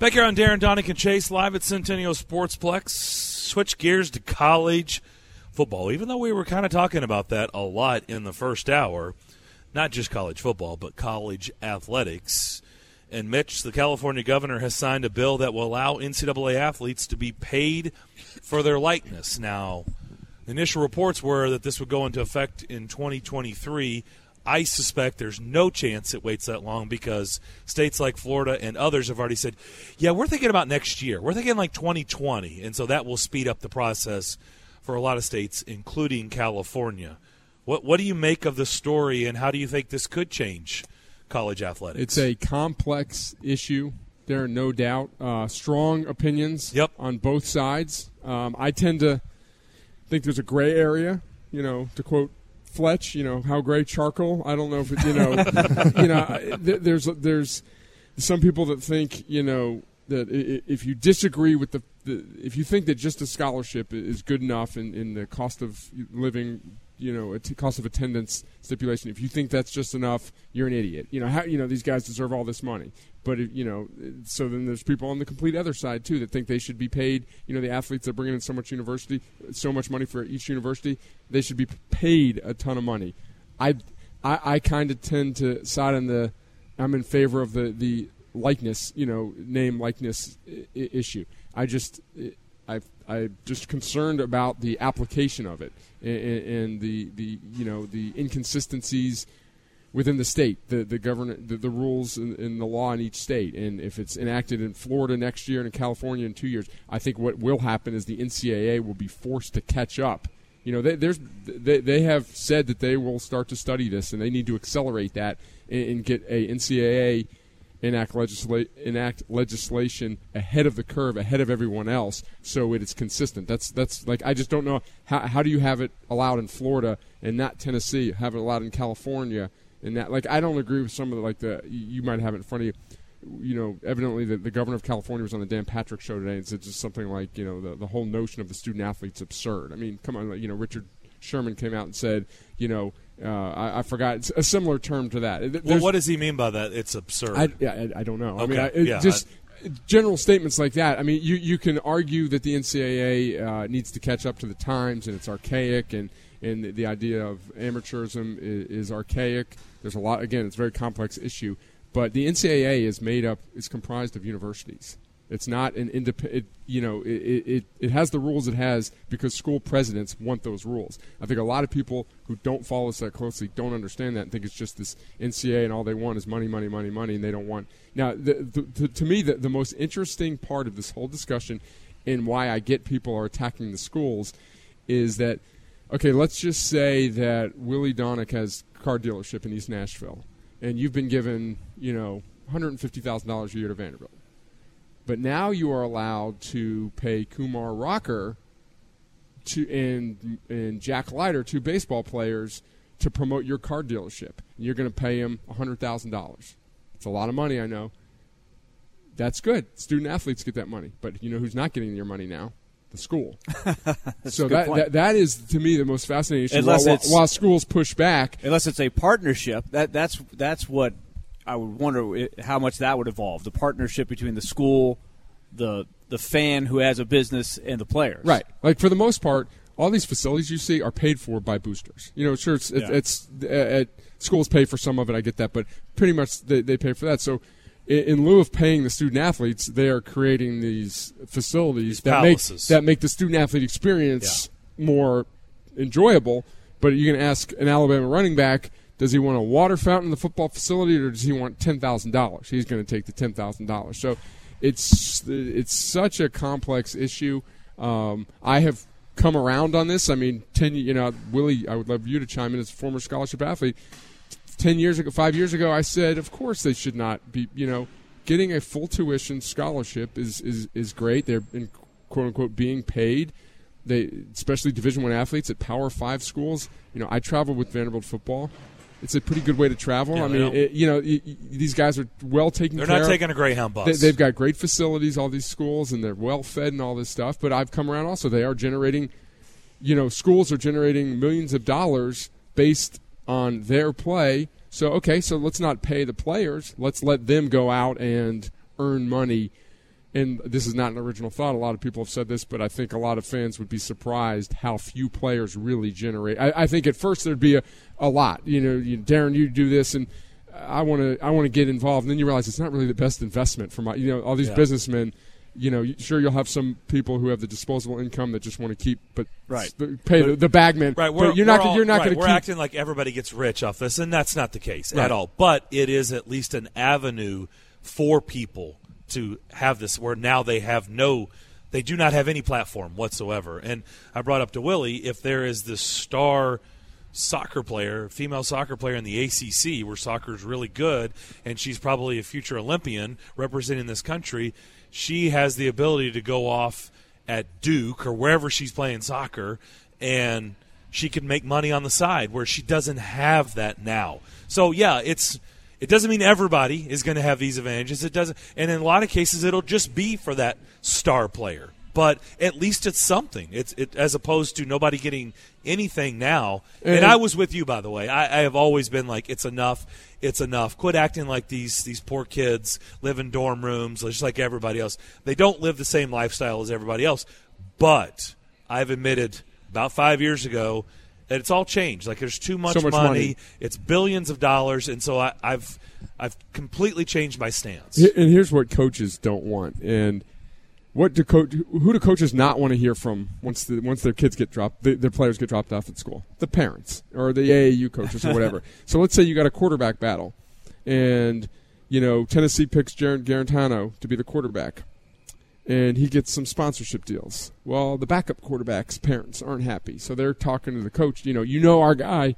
Back here on Darren, Donick, and Chase, live at Centennial Sportsplex. Switch gears to college football, even though we were kind of talking about that a lot in the first hour. Not just college football, but college athletics. And Mitch, the California governor, has signed a bill that will allow NCAA athletes to be paid for their likeness. Now, the initial reports were that this would go into effect in 2023. I suspect there's no chance it waits that long because states like Florida and others have already said, yeah, we're thinking about next year. We're thinking like 2020. And so that will speed up the process for a lot of states, including California. What do you make of the story, and how do you think this could change college athletics? It's a complex issue. There are no doubt strong opinions on both sides. I tend to think there's a gray area, to quote Fletch, how gray charcoal. I don't know if it, there's some people that think, that if you disagree with if you think that just a scholarship is good enough in the cost of living, cost of attendance stipulation, if you think that's just enough, you're an idiot. These guys deserve all this money. But, so then there's people on the complete other side, too, that think they should be paid. The athletes that bring in so much money for each university, they should be paid a ton of money. I kind of tend to side on I'm in favor of the likeness, name likeness issue. I'm just concerned about the application of it and the inconsistencies within the state, the rules and the law in each state. And if it's enacted in Florida next year and in California in 2 years, I think what will happen is the NCAA will be forced to catch up. They have said that they will start to study this, and they need to accelerate that and get a NCAA enact legislation ahead of the curve, ahead of everyone else, so it is consistent. That's like, I just don't know how do you have it allowed in Florida and not Tennessee, have it allowed in California. And that, I don't agree with some of you might have it in front of you. Evidently the governor of California was on the Dan Patrick show today and said just something like, the whole notion of the student athlete's absurd. I mean, come on, Richard Sherman came out and said, I forgot, it's a similar term to that. Well, what does he mean by that? It's absurd. I don't know. Okay. Just general statements like that. I mean, you can argue that the NCAA needs to catch up to the times and it's archaic, and the idea of amateurism is archaic. There's a lot. Again, it's a very complex issue. But the NCAA is comprised of universities. It's not an independent. It has the rules it has because school presidents want those rules. I think a lot of people who don't follow us that closely don't understand that and think it's just this NCAA and all they want is money, money, money, money, and they don't want. Now, to me, the most interesting part of this whole discussion and why I get people are attacking the schools is that, okay, let's just say that Willie Donick has a car dealership in East Nashville, and you've been given, $150,000 a year to Vanderbilt. But now you are allowed to pay Kumar Rocker and Jack Leiter, two baseball players, to promote your car dealership. And you're going to pay them $100,000. It's a lot of money, I know. That's good. Student athletes get that money. But you know who's not getting your money now? The school. So that is, to me, the most fascinating issue. While schools push back. Unless it's a partnership, that's what I would wonder how much that would evolve. The partnership between the school, the fan who has a business, and the players. Right. Like, for the most part, all these facilities you see are paid for by boosters. Sure, it's schools pay for some of it, I get that, but pretty much they pay for that. So in lieu of paying the student athletes, they are creating these facilities that make the student athlete experience more enjoyable. But you can ask an Alabama running back, does he want a water fountain in the football facility, or does he want $10,000? He's going to take the $10,000. So it's such a complex issue. I have come around on this. I mean, Willie, I would love you to chime in as a former scholarship athlete. 5 years ago, I said, of course they should not be, getting a full tuition scholarship is great. They're, quote unquote, being paid. Especially Division I athletes at Power 5 schools. I travel with Vanderbilt football. It's a pretty good way to travel. Yeah, I mean, these guys are well taken care of. They're not taking a Greyhound bus. They've got great facilities, all these schools, and they're well fed and all this stuff. But I've come around also. They are generating, schools are generating millions of dollars based on their play. So let's not pay the players. Let's let them go out and earn money and this is not an original thought, a lot of people have said this, but I think a lot of fans would be surprised how few players really generate. I think at first there'd be a lot. Darren, you do this, and I want to get involved. And then you realize it's not really the best investment for all these businessmen. Sure, you'll have some people who have the disposable income that just want to keep, but pay the bagman. Right, you're not going to. We're acting like everybody gets rich off this, and that's not the case at all. But it is at least an avenue for people to have this, where now they do not have any platform whatsoever. And I brought up to Willie, if there is this star female soccer player in the ACC, where soccer is really good, and she's probably a future Olympian representing this country, she has the ability to go off at Duke or wherever she's playing soccer, and she can make money on the side, where she doesn't have that now. So, yeah, it doesn't mean everybody is going to have these advantages. It doesn't, and in a lot of cases, it'll just be for that star player. But at least it's something. It's as opposed to nobody getting anything now. And I was with you, by the way. I have always been like, it's enough. It's enough. Quit acting like these poor kids live in dorm rooms just like everybody else. They don't live the same lifestyle as everybody else. But I've admitted about 5 years ago that it's all changed. Like, there's too much money. It's billions of dollars, and so I've completely changed my stance. And here's what coaches don't want, and who do coaches not want to hear from once their kids get dropped, their players get dropped off at school? The parents or the AAU coaches or whatever. So let's say you got a quarterback battle, and Tennessee picks Jared Garantano to be the quarterback, and he gets some sponsorship deals. Well, the backup quarterback's parents aren't happy, so they're talking to the coach. Our guy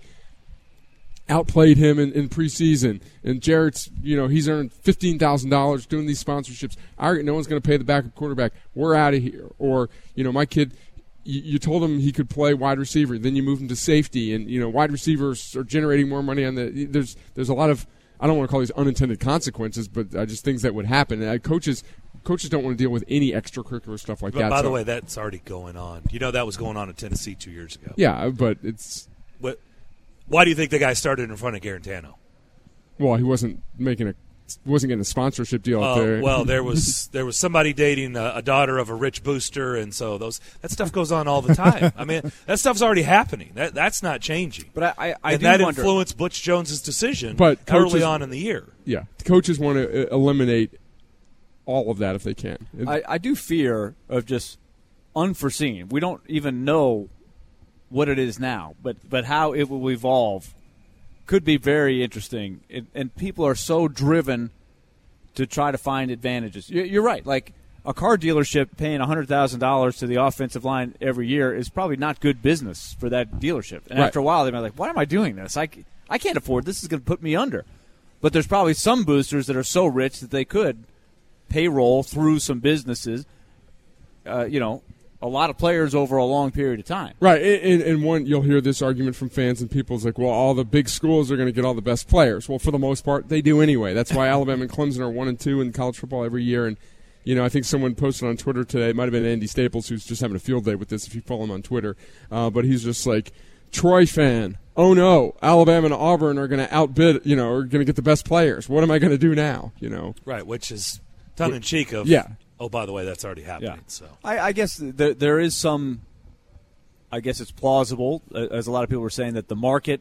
outplayed him in preseason, and Jarrett's, he's earned $15,000 doing these sponsorships. No one's going to pay the backup quarterback. We're out of here. Or, my kid, you told him he could play wide receiver, then you moved him to safety, and wide receivers are generating more money on the. There's a lot of, I don't want to call these unintended consequences, but just things that would happen. And coaches don't want to deal with any extracurricular stuff like that. By the way, that's already going on. That was going on in Tennessee 2 years ago. Yeah, but it's. Why do you think the guy started in front of Garantano? Well, he wasn't getting a sponsorship deal up there. Well, there was somebody dating a daughter of a rich booster, and so that stuff goes on all the time. I mean, that stuff's already happening. That's not changing. But I and do that wonder, influenced Butch Jones's decision coaches, early on in the year. Yeah, the coaches want to eliminate all of that if they can. I do fear of just unforeseen. We don't even know what it is now, but how it will evolve could be very interesting. And people are so driven to try to find advantages. You're right. Like, a car dealership paying $100,000 to the offensive line every year is probably not good business for that dealership. And after a while, they're like, why am I doing this? I can't afford this. This is going to put me under. But there's probably some boosters that are so rich that they could payroll through some businesses, a lot of players over a long period of time. Right, and one, you'll hear this argument from fans and people's like, well, all the big schools are going to get all the best players. Well, for the most part, they do anyway. That's why Alabama and Clemson are 1 and 2 in college football every year. And, I think someone posted on Twitter today, it might have been Andy Staples, who's just having a field day with this if you follow him on Twitter. But he's just like, Troy fan, oh no, Alabama and Auburn are going to outbid, are going to get the best players. What am I going to do now? Right, which is tongue-in-cheek of, oh, by the way, that's already happening. Yeah. So I guess there is some. I guess it's plausible, as a lot of people were saying, that the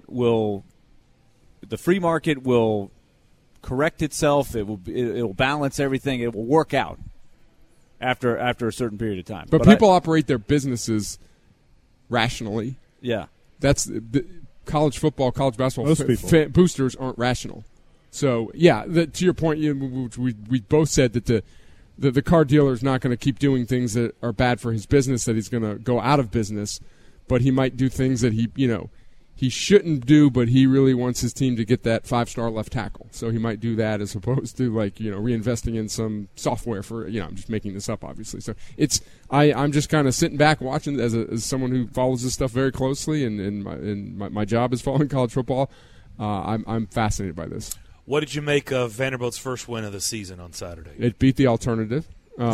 free market will correct itself. It will balance everything. It will work out after a certain period of time. But people operate their businesses rationally. Yeah, that's college football, college basketball. Boosters aren't rational. So to your point, we both said that the car dealer is not going to keep doing things that are bad for his business, that he's going to go out of business, but he might do things that he shouldn't do, but he really wants his team to get that 5-star left tackle. So he might do that as opposed to reinvesting in some software for, I'm just making this up, obviously. So I'm just kind of sitting back watching as someone who follows this stuff very closely, and my job is following college football. I'm fascinated by this. What did you make of Vanderbilt's first win of the season on Saturday? It beat the alternative. You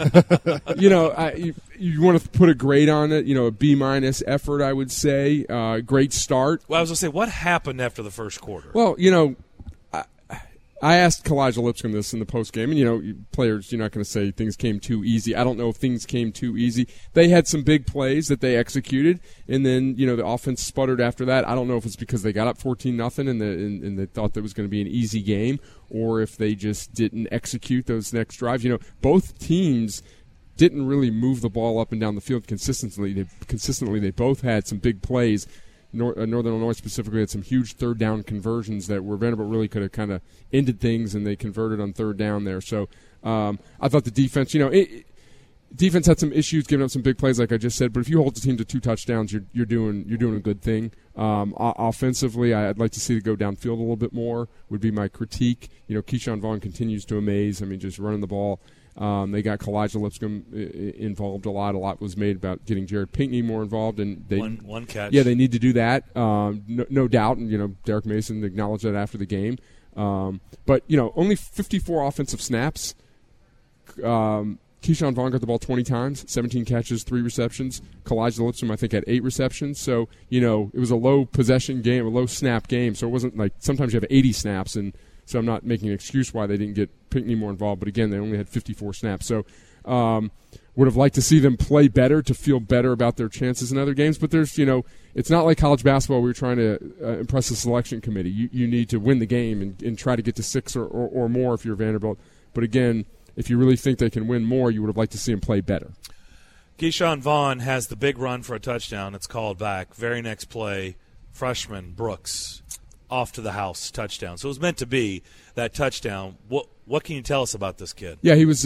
want to put a grade on it, a B- effort, I would say. Great start. Well, I was going to say, what happened after the first quarter? Well, I asked Kalijah Lipscomb this in the postgame, and, players, you're not going to say things came too easy. I don't know if things came too easy. They had some big plays that they executed, and then, the offense sputtered after that. I don't know if it's because they got up 14-0 and they thought that was going to be an easy game, or if they just didn't execute those next drives. Both teams didn't really move the ball up and down the field consistently. They both had some big plays. Northern Illinois specifically had some huge third down conversions that where Vanderbilt really could have kind of ended things, and they converted on third down there. So I thought the defense, defense had some issues giving up some big plays, like I just said. But if you hold the team to 2 touchdowns, you're doing a good thing. Offensively, I'd like to see it go downfield a little bit more. Would be my critique. Keyshawn Vaughn continues to amaze. I mean, just running the ball. They got Kalijah Lipscomb involved a lot. A lot was made about getting Jared Pinkney more involved, and they one catch. Yeah, they need to do that, no doubt. And Derek Mason acknowledged that after the game. But only 54 offensive snaps. Keyshawn Vaughn got the ball 20 times, 17 catches, 3 receptions. Kalijah Lipscomb, I think, had 8 receptions. So it was a low possession game, a low snap game. So it wasn't like sometimes you have 80 snaps and. So I'm not making an excuse why they didn't get Pinkney more involved. But, again, they only had 54 snaps. So would have liked to see them play better to feel better about their chances in other games. But there's, it's not like college basketball where you're trying to impress the selection committee. You need to win the game and try to get to 6 or more if you're Vanderbilt. But, again, if you really think they can win more, you would have liked to see them play better. Keyshawn Vaughn has the big run for a touchdown. It's called back. Very next play, freshman Brooks. Off to the house touchdown. So it was meant to be that touchdown. What can you tell us about this kid? Yeah, he was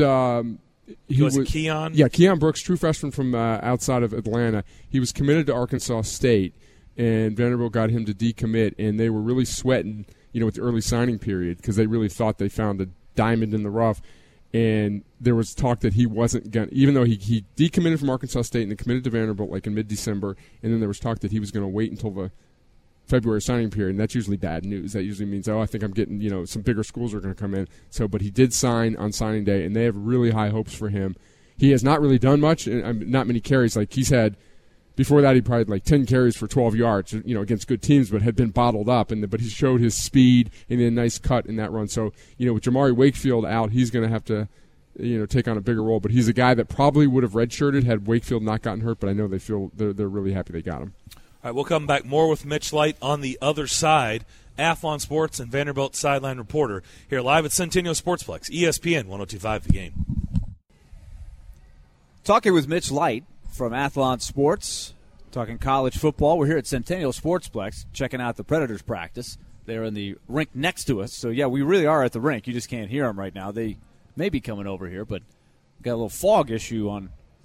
Keon? Yeah, Keon Brooks, true freshman from outside of Atlanta. He was committed to Arkansas State, and Vanderbilt got him to decommit, and they were really sweating, with the early signing period because they really thought they found a diamond in the rough. And there was talk that he wasn't going to, even though he decommitted from Arkansas State and then committed to Vanderbilt like in mid-December, and then there was talk that he was going to wait until the February signing period, and that's usually bad news. That usually means, I think I'm getting, some bigger schools are going to come in. But he did sign on signing day, and they have really high hopes for him. He has not really done much, not many carries. Like he's had, before that he probably had like 10 carries for 12 yards, against good teams, but had been bottled up. But he showed his speed and a nice cut in that run. So, with Jamari Wakefield out, he's going to have to, take on a bigger role. But he's a guy that probably would have redshirted had Wakefield not gotten hurt. But I know they're really happy they got him. All right, we'll come back more with Mitch Light on the other side. Athlon Sports and Vanderbilt sideline reporter here live at Centennial Sportsplex, ESPN 102.5 The Game. Talking with Mitch Light from Athlon Sports, talking college football. We're here at Centennial Sportsplex, checking out the Predators practice. They're in the rink next to us. So, yeah, we really are at the rink. You just can't hear them right now. They may be coming over here, but we've got a little fog issue on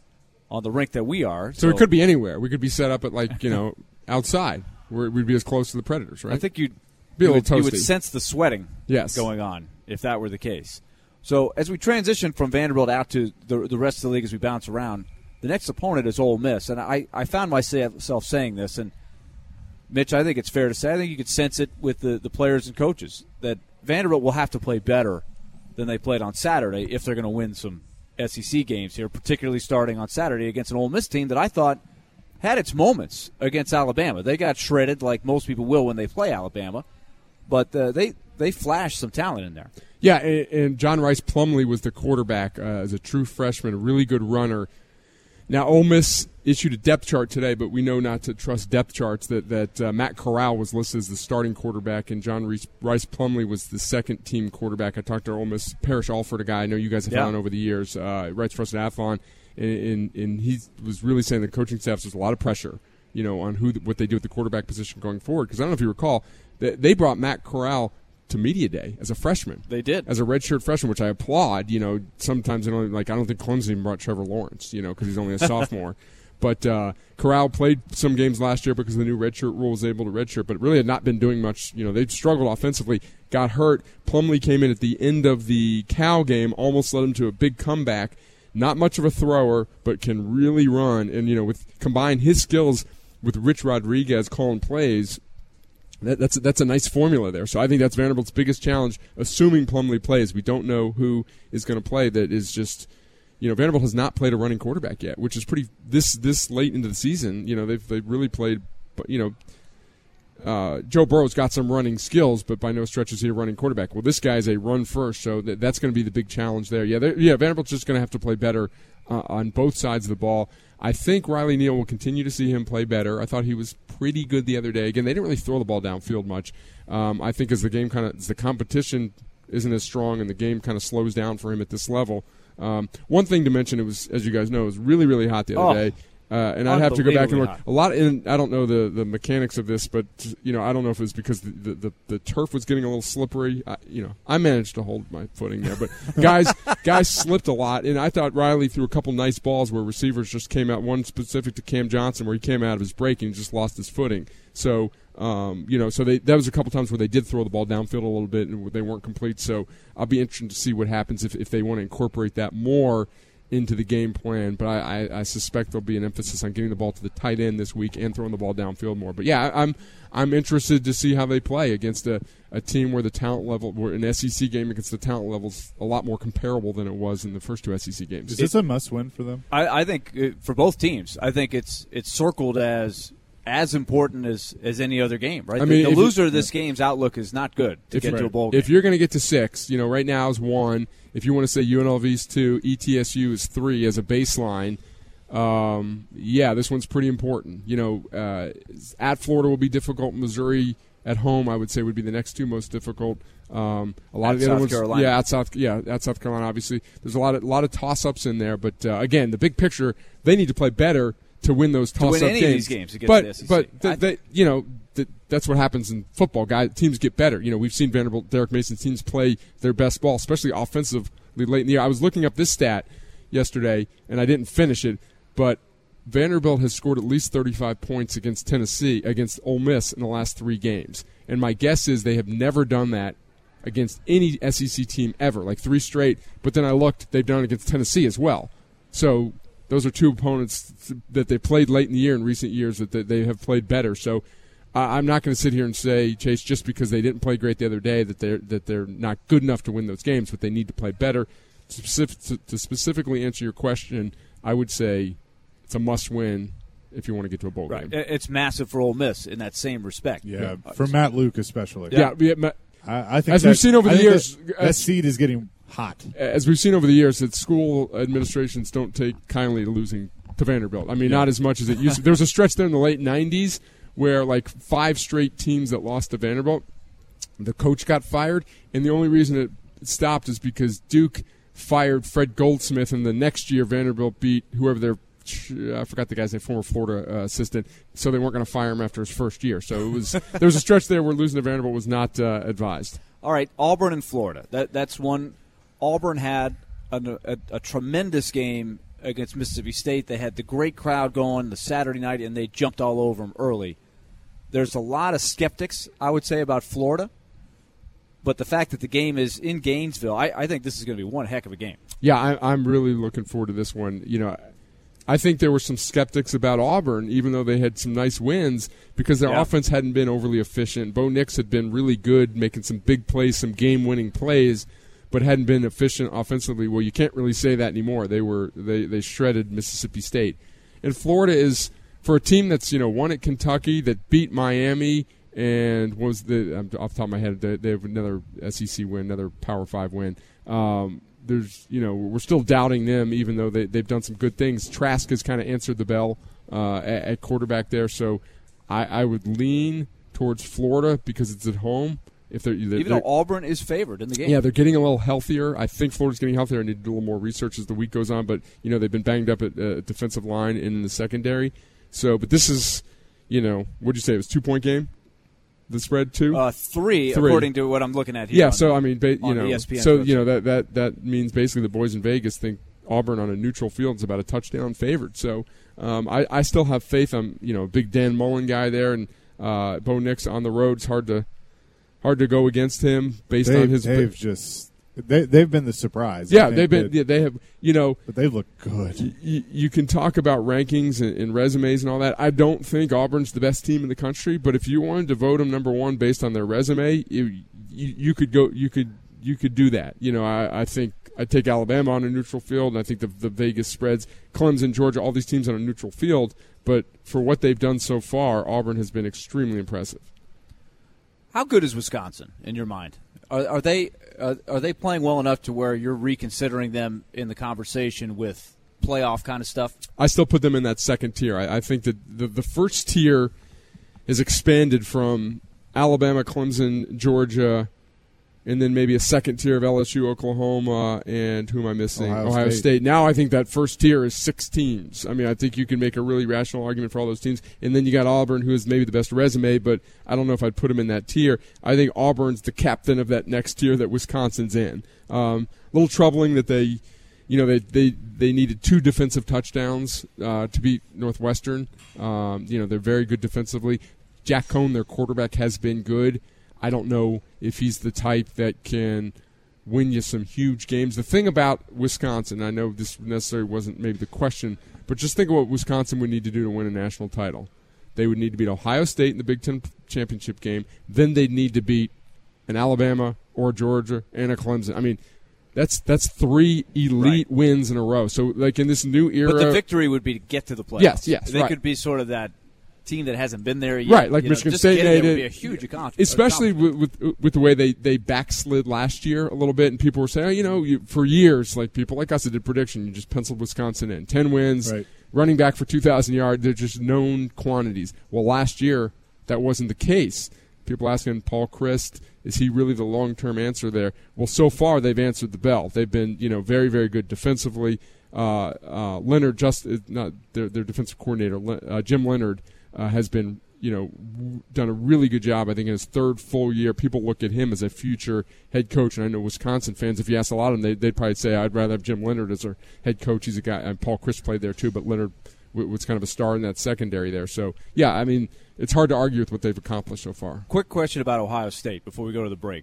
the rink that we are. So it could be anywhere. We could be set up at, outside, where we'd be as close to the Predators, right? I think you'd be a little toasty. You would sense the sweating going on if that were the case. So as we transition from Vanderbilt out to the rest of the league as we bounce around, the next opponent is Ole Miss. And I found myself saying this, and Mitch, I think it's fair to say, I think you could sense it with the players and coaches, that Vanderbilt will have to play better than they played on Saturday if they're going to win some SEC games here, particularly starting on Saturday against an Ole Miss team that I thought had its moments against Alabama. They got shredded like most people will when they play Alabama, but they flashed some talent in there. Yeah, and John Rice Plumlee was the quarterback as a true freshman, a really good runner. Now, Ole Miss issued a depth chart today, but we know not to trust depth charts, that Matt Corral was listed as the starting quarterback, and John Rice Plumlee was the second-team quarterback. I talked to Ole Miss, Parrish Alford, a guy I know you guys have found over the years, writes for us at Athlon, and he was really saying the coaching staff, there's a lot of pressure, on what they do at the quarterback position going forward. Because I don't know if you recall, they brought Matt Corral to media day as a freshman. They did. As a redshirt freshman, which I applaud. Sometimes I don't think Clemson even brought Trevor Lawrence, because he's only a sophomore. But Corral played some games last year because of the new redshirt rule, was able to redshirt, but really had not been doing much. They've struggled offensively, got hurt. Plumlee came in at the end of the Cal game, almost led him to a big comeback. Not much of a thrower, but can really run. And, combine his skills with Rich Rodriguez calling plays, that's a nice formula there. So I think that's Vanderbilt's biggest challenge, assuming Plumlee plays. We don't know who is going to play. That is just, Vanderbilt has not played a running quarterback yet, which is pretty this late into the season. They've really played, Joe Burrow's got some running skills, but by no stretch is he a running quarterback. Well, this guy's a run first, so that's going to be the big challenge there. Vanderbilt's just going to have to play better on both sides of the ball. I think Riley Neal will continue to see him play better. I thought he was pretty good the other day. Again, they didn't really throw the ball downfield much. I think as the competition isn't as strong and the game kind of slows down for him at this level. One thing to mention, it was, as you guys know, it was really, really hot the other day. And I'd have to go back and look a lot. And I don't know the mechanics of this, but I don't know if it was because the turf was getting a little slippery. I managed to hold my footing there, but guys slipped a lot. And I thought Riley threw a couple nice balls where receivers just came out. One specific to Cam Johnson where he came out of his break and just lost his footing. So that was a couple times where they did throw the ball downfield a little bit and they weren't complete. So I'll be interested to see what happens if they want to incorporate that more into the game plan, but I suspect there'll be an emphasis on getting the ball to the tight end this week and throwing the ball downfield more. But yeah, I'm interested to see how they play against a team where the talent level, where an SEC game against the talent level's a lot more comparable than it was in the first two SEC games. Is this a must-win for them? I think for both teams, I think it's circled as important as any other game, right? I mean, the loser of this game's outlook is not good to get to a bowl game. If you're going to get to 6, right now is 1. If you want to say UNLV's 2, ETSU is 3 as a baseline, this one's pretty important. At Florida will be difficult. Missouri at home, I would say, would be the next 2 most difficult. A lot of the other ones, Carolina. at South Carolina. Obviously, there's a lot of toss-ups in there. But again, the big picture, they need to play better to win those toss-up games. To win any of these games against the SEC. That's what happens in football. Teams get better. We've seen Vanderbilt, Derek Mason teams play their best ball, especially offensively late in the year. I was looking up this stat yesterday, and I didn't finish it, but Vanderbilt has scored at least 35 points against against Ole Miss in the last 3 games. And my guess is they have never done that against any SEC team ever, like 3 straight. But then I looked, they've done it against Tennessee as well. So those are 2 opponents that they played late in the year in recent years that they have played better. So I'm not going to sit here and say, Chase, just because they didn't play great the other day that they're not good enough to win those games, but they need to play better. To specifically answer your question, I would say it's a must-win if you want to get to a bowl game. It's massive for Ole Miss in that same respect. Yeah, for Matt Luke especially. Yeah. I think as we've seen over the years, that seed is getting hot. As we've seen over the years, that school administrations don't take kindly to losing to Vanderbilt. I mean, not as much as it used to. There was a stretch there in the late 90s where like 5 straight teams that lost to Vanderbilt, the coach got fired, and the only reason it stopped is because Duke fired Fred Goldsmith, and the next year Vanderbilt beat whoever I forgot the guy's name, former Florida assistant, so they weren't going to fire him after his first year. So there was a stretch there where losing to Vanderbilt was not advised. All right, Auburn and Florida. That's one. Auburn had a tremendous game against Mississippi State. They had the great crowd going the Saturday night, and they jumped all over them early. There's a lot of skeptics, I would say, about Florida. But the fact that the game is in Gainesville, I think this is going to be one heck of a game. Yeah, I'm really looking forward to this one. I think there were some skeptics about Auburn, even though they had some nice wins, because their offense hadn't been overly efficient. Bo Nix had been really good, making some big plays, some game-winning plays, but hadn't been efficient offensively. Well, you can't really say that anymore. They shredded Mississippi State. And Florida is, for a team that's won at Kentucky, that beat Miami, and off the top of my head, they have another SEC win, another Power 5 win. We're still doubting them, even though they've done some good things. Trask has kind of answered the bell at quarterback there, so I would lean towards Florida because it's at home. Even though Auburn is favored in the game. Yeah, they're getting a little healthier. I think Florida's getting healthier. I need to do a little more research as the week goes on, but they've been banged up at defensive line and in the secondary. So, but this is, what'd you say? It was 2-point game. The spread 2? 3, according to what I'm looking at here. Yeah, so I mean, ESPN so that means basically the boys in Vegas think Auburn on a neutral field is about a touchdown favored. So I still have faith. I'm a big Dan Mullen guy there, and Bo Nix on the road. It's hard to go against him based on his. They've been the surprise. Yeah, they've been. They have. But they look good. You can talk about rankings and resumes and all that. I don't think Auburn's the best team in the country, but if you wanted to vote them number 1 based on their resume, you could go. You could do that. I think I'd take Alabama on a neutral field, and I think the Vegas spreads, Clemson, Georgia, all these teams on a neutral field. But for what they've done so far, Auburn has been extremely impressive. How good is Wisconsin in your mind? Are they playing well enough to where you're reconsidering them in the conversation with playoff kind of stuff? I still put them in that second tier. I think that the first tier is expanded from Alabama, Clemson, Georgia, and then maybe a second tier of LSU, Oklahoma, and who am I missing? Ohio State. Now I think that first tier is 6 teams. I mean, I think you can make a really rational argument for all those teams. And then you got Auburn, who is maybe the best resume, but I don't know if I'd put them in that tier. I think Auburn's the captain of that next tier that Wisconsin's in. A little troubling that they needed 2 defensive touchdowns to beat Northwestern. They're very good defensively. Jack Cohn, their quarterback, has been good. I don't know if he's the type that can win you some huge games. The thing about Wisconsin, I know this necessarily wasn't maybe the question, but just think of what Wisconsin would need to do to win a national title. They would need to beat Ohio State in the Big Ten championship game. Then they'd need to beat an Alabama or Georgia and a Clemson. I mean, that's 3 elite wins in a row. So, like in this new era, but the victory would be to get to the playoffs. Yes, they could be sort of that team that hasn't been there yet. Right, like Michigan State made it. Would be a huge accomplishment. Especially with the way they backslid last year a little bit, and people were saying, for years, like people like us that did prediction, you just penciled Wisconsin in. 10 wins, running back for 2,000 yards, they're just known quantities. Well, last year, that wasn't the case. People asking Paul Chryst, is he really the long-term answer there? Well, so far, they've answered the bell. They've been, very, very good defensively. Leonard, their defensive coordinator, Jim Leonard, has been, done a really good job. I think in his 3rd full year, people look at him as a future head coach. And I know Wisconsin fans, if you ask a lot of them, they'd probably say, I'd rather have Jim Leonard as our head coach. He's a guy, and Paul Chryst played there too, but Leonard was kind of a star in that secondary there. So, yeah, I mean, it's hard to argue with what they've accomplished so far. Quick question about Ohio State before we go to the break.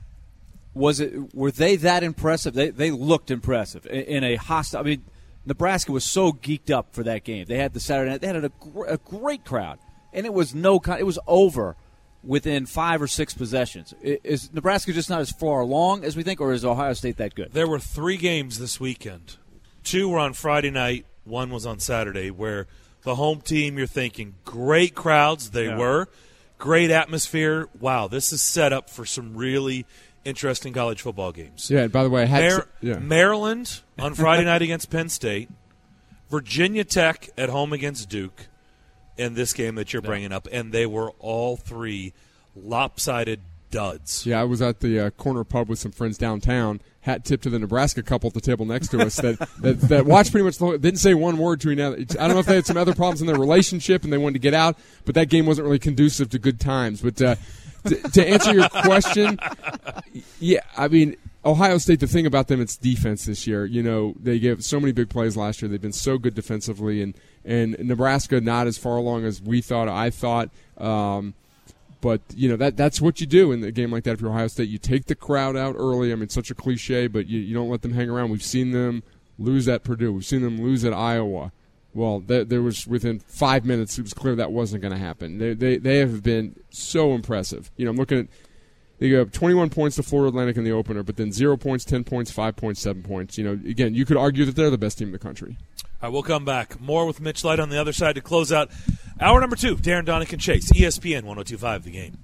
Were they that impressive? They looked impressive in a hostile. I mean, Nebraska was so geeked up for that game. They had the Saturday night. They had a great crowd, and it was over within 5 or 6 possessions. Is Nebraska just not as far along as we think, or is Ohio State that good? There were 3 games this weekend. 2 were on Friday night. 1 was on Saturday, where the home team, you're thinking, great crowds. They were. Great atmosphere. Wow, this is set up for some really interesting college football games. Yeah, and by the way, Maryland on Friday night against Penn State, Virginia Tech at home against Duke in this game that you're bringing up, and they were all 3 lopsided duds. Yeah, I was at the corner pub with some friends downtown, hat tipped to the Nebraska couple at the table next to us that watched pretty much didn't say one word to another. I don't know if they had some other problems in their relationship and they wanted to get out, but that game wasn't really conducive to good times. But to answer your question, yeah, I mean, Ohio State, the thing about them, it's defense this year. They gave so many big plays last year. They've been so good defensively, and Nebraska not as far along as we thought. I thought, but that's what you do in a game like that. If you're Ohio State, you take the crowd out early. I mean, it's such a cliche, but you don't let them hang around. We've seen them lose at Purdue. We've seen them lose at Iowa. Well, there was within 5 minutes, it was clear that wasn't going to happen. They have been so impressive. I'm looking at they go up 21 points to Florida Atlantic in the opener, but then 0 points, 10 points, 5 points, 7 points. Again, you could argue that they're the best team in the country. All right, we'll come back. More with Mitch Light on the other side to close out hour number 2. Darren Donick Chase, ESPN 102.5 The Game.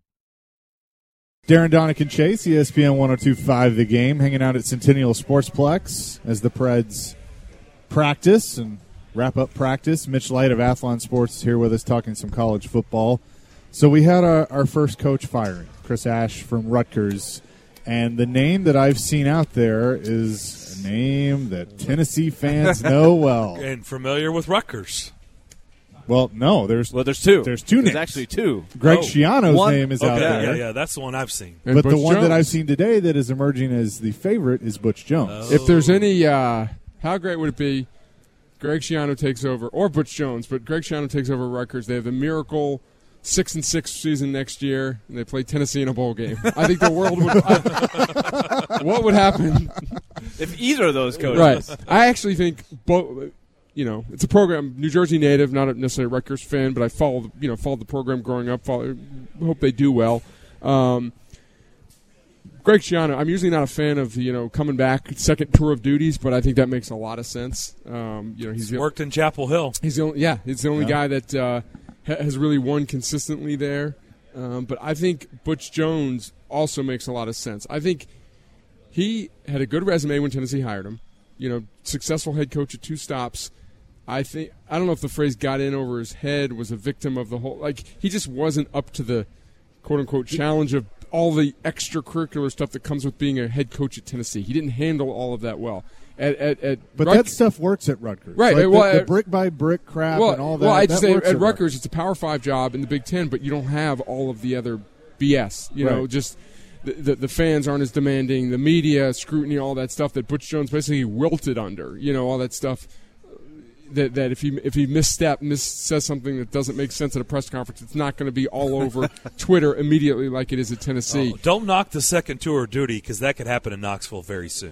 Darren Donick Chase, ESPN 102.5 The Game, hanging out at Centennial Sportsplex as the Preds practice and wrap up practice. Mitch Light of Athlon Sports is here with us talking some college football. So we had our first coach firing, Chris Ash from Rutgers, and the name that I've seen out there is a name that Tennessee fans know well. And familiar with Rutgers. Well, no, there's 2. There's 2 names. There's actually 2. Greg Schiano's name is out there. Yeah, that's the one I've seen. And but Butch the one Jones. that I've seen today that is emerging as the favorite is Butch Jones. If there's any, how great would it be Greg Schiano takes over, or Butch Jones, but Greg Schiano takes over Rutgers. They have the miracle 6-6 season next year, and they play Tennessee in a bowl game. I think the world would. What would happen if either of those coaches? Right. I actually think both. It's a program. New Jersey native, not necessarily a Rutgers fan, but I followed the program growing up. Hope they do well. Greg Schiano, I'm usually not a fan of coming back second tour of duties, but I think that makes a lot of sense. He's worked in Chapel Hill. He's the only guy that has really won consistently there. But I think Butch Jones also makes a lot of sense. I think he had a good resume when Tennessee hired him. Successful head coach at 2 stops. I don't know if the phrase got in over his head, was a victim of the whole. He just wasn't up to the quote unquote challenge of all the extracurricular stuff that comes with being a head coach at Tennessee. He didn't handle all of that well. But that stuff works at Rutgers, right? The brick by brick crap and all that. Well, I'd say at Rutgers, it's a Power 5 job in the Big Ten, but you don't have all of the other BS. Just the fans aren't as demanding, the media scrutiny, all that stuff that Butch Jones basically wilted under. All that stuff. That if he says something that doesn't make sense at a press conference, it's not going to be all over Twitter immediately like it is at Tennessee. Don't knock the second tour of duty, because that could happen in Knoxville very soon.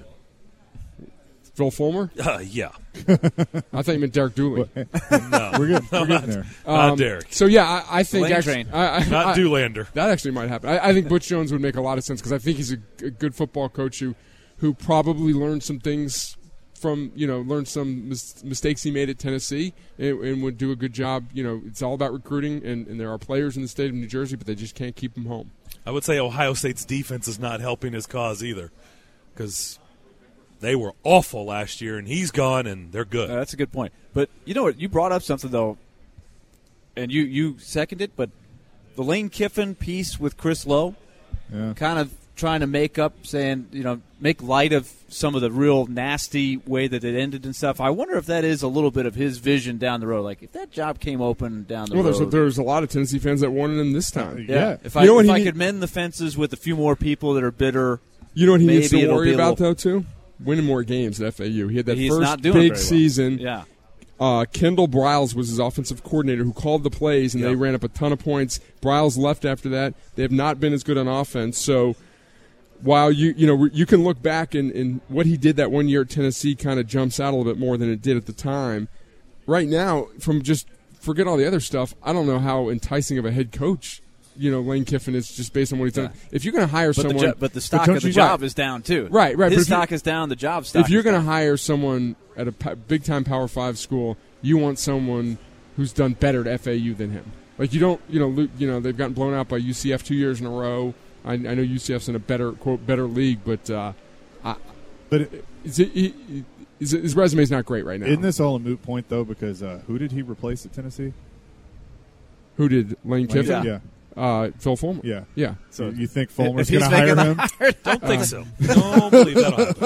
Phil Fulmer? Yeah. I thought you meant Derek Dooley. No, we're getting there. Not Derek. So I think actually, not Doolander. That actually might happen. I think Butch Jones would make a lot of sense, because I think he's a good football coach who probably learned some things from learned some mistakes he made at Tennessee and would do a good job. It's all about recruiting, and there are players in the state of New Jersey, but they just can't keep them home. I would say Ohio State's defense is not helping his cause either, because they were awful last year, and he's gone, and they're good. That's a good point. But you know what? You brought up something, though, and you seconded, but the Lane Kiffin piece with Chris Lowe, kind of trying to make light of some of the real nasty way that it ended and stuff. I wonder if that is a little bit of his vision down the road. Like, if that job came open down the road. There's a lot of Tennessee fans that wanted him this time. Yeah. If I could mend the fences with a few more people that are bitter. You know what he needs to worry about, though, too? Winning more games at FAU. He had that first big season. Yeah. Kendall Briles was his offensive coordinator who called the plays, and they ran up a ton of points. Briles left after that. They have not been as good on offense. So while you can look back and what he did that 1 year at Tennessee kind of jumps out a little bit more than it did at the time. Right now, from just forget all the other stuff, I don't know how enticing of a head coach Lane Kiffin is, just based on what he's done. If you're going to hire someone, but the stock of the job is down too. Right. His stock is down. The job stock. If you're going to hire someone at a big time Power 5 school, you want someone who's done better at FAU than him. Like, you don't, they've gotten blown out by UCF 2 years in a row. I know UCF's in a better league, but his resume's not great right now. Isn't this all a moot point though? Because who did he replace at Tennessee? Who did Lane Kiffin? Yeah. Phil Fulmer. Yeah. So you think Fulmer's going to hire him? Don't think so. Don't believe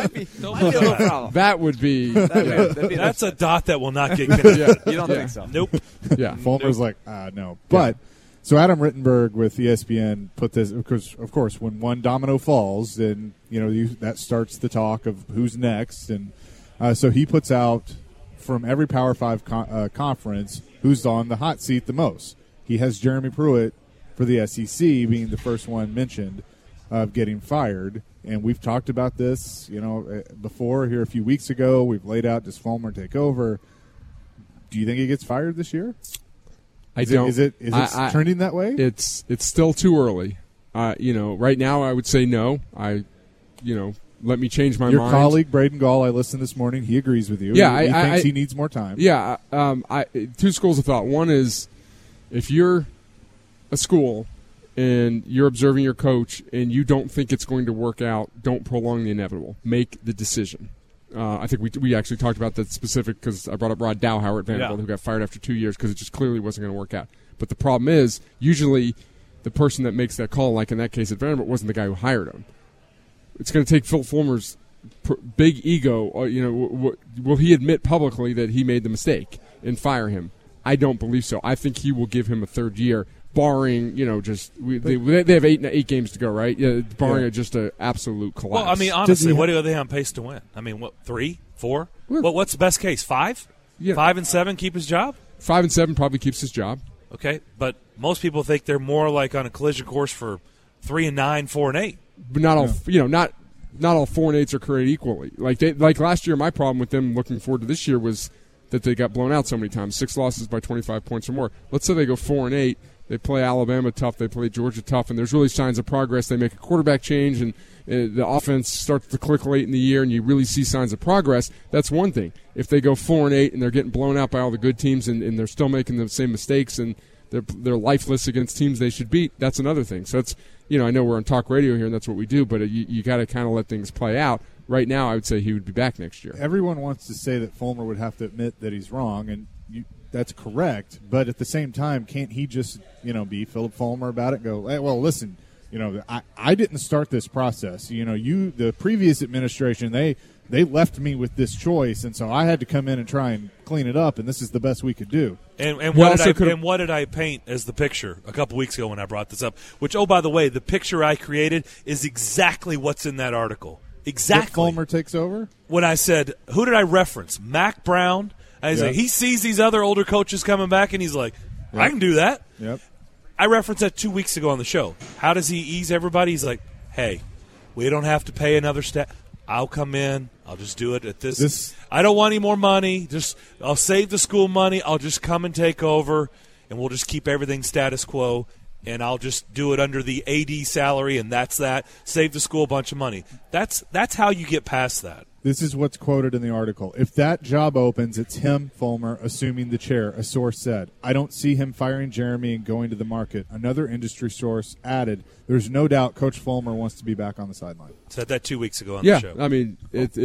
that. That would be. That's a dot that will not get connected. You don't think so? Nope. Yeah. Fulmer's like, no. But so Adam Rittenberg with ESPN put this, because of course when one domino falls, then that starts the talk of who's next, and so he puts out from every Power 5 conference who's on the hot seat the most. He has Jeremy Pruitt for the SEC being the first one mentioned of getting fired. And we've talked about this, before here a few weeks ago. We've laid out, does Fulmer take over? Do you think he gets fired this year? I don't. Is it trending that way? It's still too early. Right now I would say no. Let me change my mind. Your colleague Braden Gall, I listened this morning. He agrees with you. Yeah, he thinks he needs more time. Yeah, two schools of thought. One is, if you're a school and you're observing your coach and you don't think it's going to work out, don't prolong the inevitable. Make the decision. I think we actually talked about that specific, because I brought up Rod Dowhower at Vanderbilt, who got fired after 2 years because it just clearly wasn't going to work out. But the problem is, usually the person that makes that call, like in that case at Vanderbilt, wasn't the guy who hired him. It's going to take Phil Fulmer's big ego. Will he admit publicly that he made the mistake and fire him? I don't believe so. I think he will give him a third year, barring, they have eight games to go, right? Yeah, barring just an absolute collapse. Well, I mean, honestly, what are they on pace to win? I mean, what, 3, 4? What's the best case? 5? Yeah. 5 and 7 keep his job? 5 and 7 probably keeps his job. Okay, but most people think they're more like on a collision course for 3 and 9, 4 and 8. But not all, not all 4 and 8s are created equally. Like last year, my problem with them looking forward to this year was that they got blown out so many times, 6 losses by 25 points or more. Let's say they go 4 and 8. They play Alabama tough. They play Georgia tough, and there's really signs of progress. They make a quarterback change, and the offense starts to click late in the year, and you really see signs of progress. That's one thing. If they go 4 and 8 and they're getting blown out by all the good teams, and they're still making the same mistakes, and they're lifeless against teams they should beat. That's another thing. So it's, I know we're on talk radio here and that's what we do, but you got to kind of let things play out. Right now, I would say he would be back next year. Everyone wants to say that Fulmer would have to admit that he's wrong, and that's correct. But at the same time, can't he just, be Philip Fulmer about it and go, hey, well, listen, I didn't start this process. The previous administration, they left me with this choice, and so I had to come in and try and clean it up, and this is the best we could do. And what did I paint as the picture a couple weeks ago when I brought this up? Which, oh, by the way, the picture I created is exactly what's in that article. Exactly. That Fulmer takes over? When I said, who did I reference? Mac Brown. I said, he sees these other older coaches coming back, and he's like, I can do that. Yep. I referenced that 2 weeks ago on the show. How does he ease everybody? He's like, hey, we don't have to pay another staff. I'll come in. I'll just do it at this. I don't want any more money. I'll save the school money. I'll just come and take over, and we'll just keep everything status quo. And I'll just do it under the AD salary, and that's that. Save the school a bunch of money. That's how you get past that. This is what's quoted in the article. If that job opens, it's him, Fulmer, assuming the chair, a source said. I don't see him firing Jeremy and going to the market. Another industry source added, there's no doubt Coach Fulmer wants to be back on the sideline. Said that 2 weeks ago on the show. Yeah, I mean,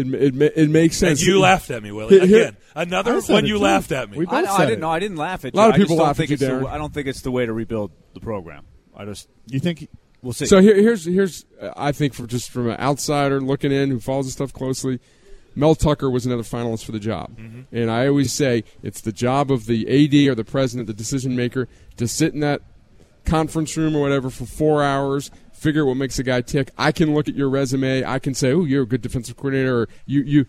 it makes sense. And you laughed at me, Willie. Again, another one you laughed at me. I didn't laugh at you. A lot of people laugh at you, Darren. I don't think it's the way to rebuild the program. You think we'll see. So here's I think from an outsider looking in who follows the stuff closely, Mel Tucker was another finalist for the job. Mm-hmm. And I always say it's the job of the AD or the president, the decision maker, to sit in that conference room or whatever for 4 hours, figure out what makes a guy tick. I can look at your resume. I can say, oh, you're a good defensive coordinator, or you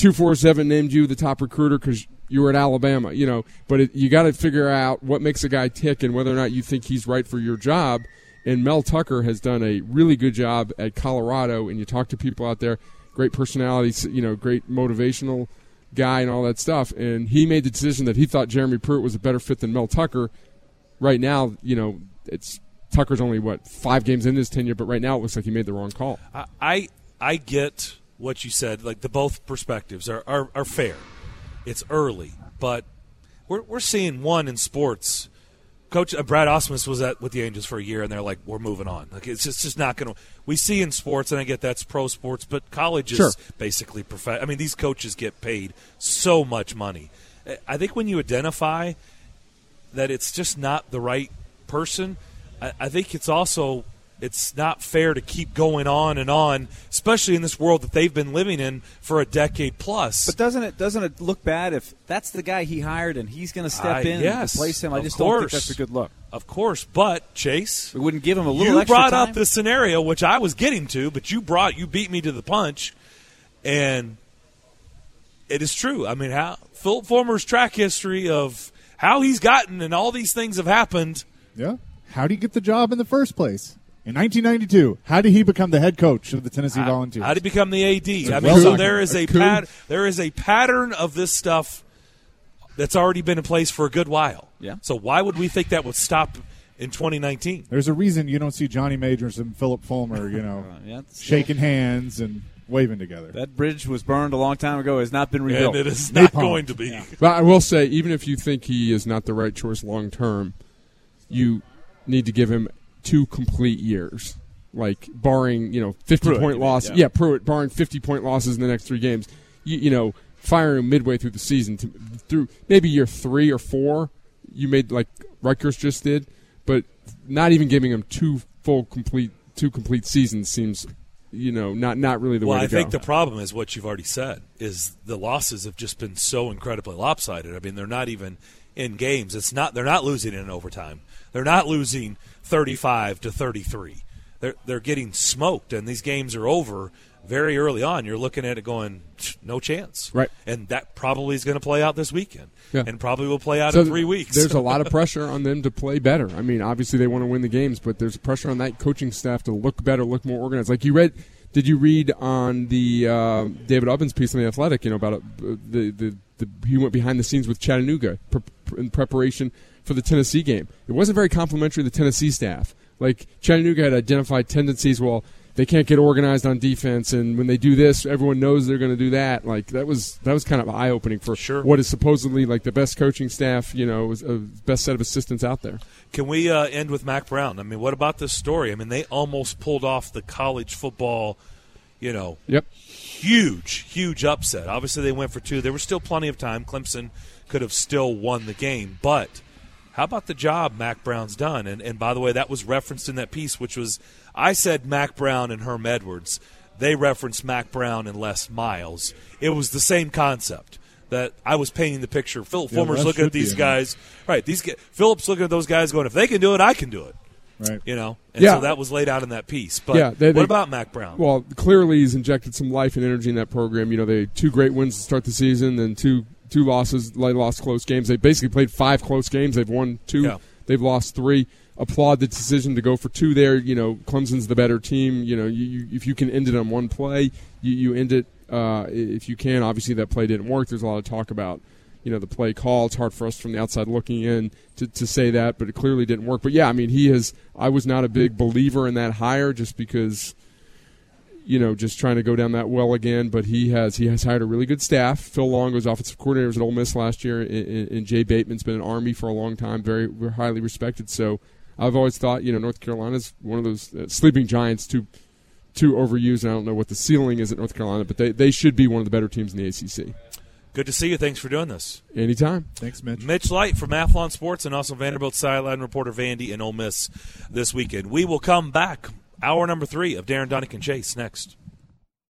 247 named you the top recruiter because you were at Alabama, But you got to figure out what makes a guy tick and whether or not you think he's right for your job. And Mel Tucker has done a really good job at Colorado, and you talk to people out there, great personality, great motivational guy and all that stuff. And he made the decision that he thought Jeremy Pruitt was a better fit than Mel Tucker. Right now, it's Tucker's only, 5 games in his tenure, but right now it looks like he made the wrong call. I get what you said. Like, the both perspectives are fair. It's early, but we're seeing one in sports. Coach Brad Ausmus was with the Angels for a year, and they're like, we're moving on. Like, it's just not going to – we see in sports, and I get that's pro sports, but college is basically – I mean, these coaches get paid so much money. I think when you identify that it's just not the right person, I think it's also – it's not fair to keep going on and on, especially in this world that they've been living in for a decade plus. But doesn't it look bad if that's the guy he hired and he's going to step in and replace him? I just don't think that's a good look. Of course, but Chase, we wouldn't give him a little extra time. You brought up the scenario, which I was getting to, but you beat me to the punch, and it is true. I mean, Philip Fulmer's track history of how he's gotten and all these things have happened. Yeah. How did he get the job in the first place? In 1992, how did he become the head coach of the Tennessee Volunteers? How did he become the AD? I mean, so there is a pattern of this stuff that's already been in place for a good while. Yeah. So why would we think that would stop in 2019? There's a reason you don't see Johnny Majors and Philip Fulmer, shaking hands and waving together. That bridge was burned a long time ago. It has not been rebuilt. And it is not going to be. Yeah. But I will say, even if you think he is not the right choice long term, you need to give him 2 complete years, like barring 50-point loss. Yeah, Pruitt barring 50-point losses in the next 3 games. Firing him midway through the season through maybe year 3 or 4, you made like Rutgers just did, but not even giving him 2 complete seasons seems not really the way to go. Well, I think the problem is what you've already said is the losses have just been so incredibly lopsided. I mean, they're not even in games. They're not losing in overtime. They're not losing 35-33. They're getting smoked, and these games are over very early on. You're looking at it going, no chance. Right. And that probably is going to play out this weekend, and probably will play out in 3 weeks. There's a lot of pressure on them to play better. I mean, obviously they want to win the games, but there's pressure on that coaching staff to look better, look more organized. Like did you read on the David Ubbins piece on The Athletic, about he went behind the scenes with Chattanooga in preparation for the Tennessee game. It wasn't very complimentary to the Tennessee staff. Like, Chattanooga had identified tendencies. Well, they can't get organized on defense, and when they do this, everyone knows they're going to do that. Like that was kind of eye opening for what is supposedly like the best coaching staff, best set of assistants out there. Can we end with Mack Brown? I mean, what about this story? I mean, they almost pulled off the college football, huge upset. Obviously, they went for 2. There was still plenty of time. Clemson could have still won the game, but how about the job Mack Brown's done? And by the way, that was referenced in that piece, which was I said Mack Brown and Herm Edwards. They referenced Mack Brown and Les Miles. It was the same concept that I was painting the picture. Philip Fulmer's looking at these guys. Right, Philip's looking at those guys going, if they can do it, I can do it. Right. So that was laid out in that piece. But what about Mack Brown? Well, clearly he's injected some life and energy in that program. They had 2 great wins to start the season, then two losses. They lost close games. They basically played 5 close games. They've won 2. Yeah. They've lost 3. Applaud the decision to go for 2 there. Clemson's the better team. If you can end it on one play, you end it if you can. Obviously, that play didn't work. There's a lot of talk about the play call. It's hard for us from the outside looking in to say that, but it clearly didn't work. But, yeah, I mean, I was not a big believer in that hire just because – just trying to go down that well again. But he has hired a really good staff. Phil Long was offensive coordinator at Ole Miss last year, and Jay Bateman's been in Army for a long time, very, very highly respected. So I've always thought, North Carolina's one of those sleeping giants too overused, and I don't know what the ceiling is at North Carolina, but they should be one of the better teams in the ACC. Good to see you. Thanks for doing this. Anytime. Thanks, Mitch. Mitch Light from Athlon Sports and also Vanderbilt sideline reporter Vandy and Ole Miss this weekend. We will come back. Hour number 3 of Darren Dunick and Chase next.